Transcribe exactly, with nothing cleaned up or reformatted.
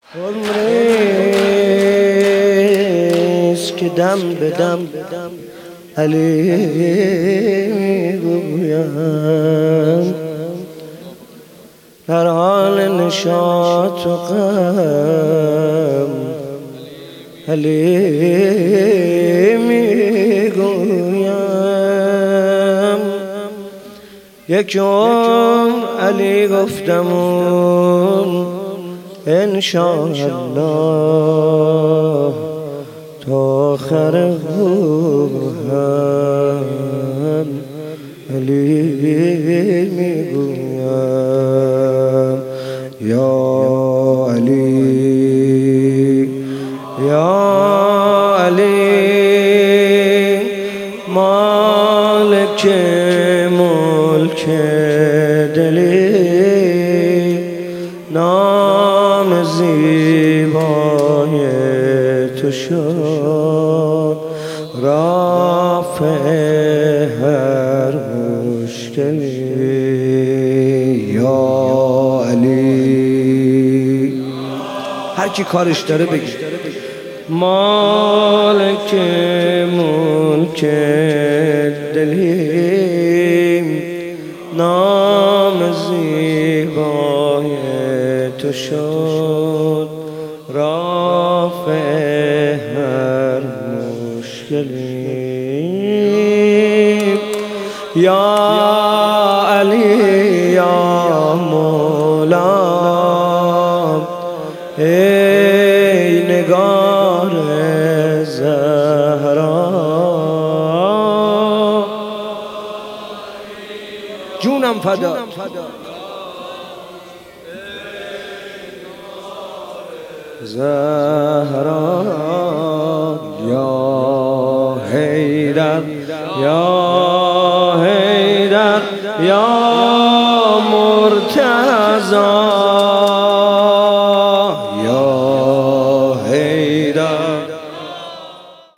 عمریست که دم به دم علی میگویم، در حال نشاط و غم علی میگویم. یک عمر علی گفتمون انشاءالله تا آخر هم علی میگویم. یا علی یا علی مالک ملک دلی، نام زیبای تو شد رافع هر مشکلی. یا علی هر کی کارش داره بگی. مالک ملک دلی، نام زیبای تو شد رافع هر مشکلی. یا علی یا مولا ای نگار زهرا، جونم فدا زهرا. یا حیدر یا حیدر یا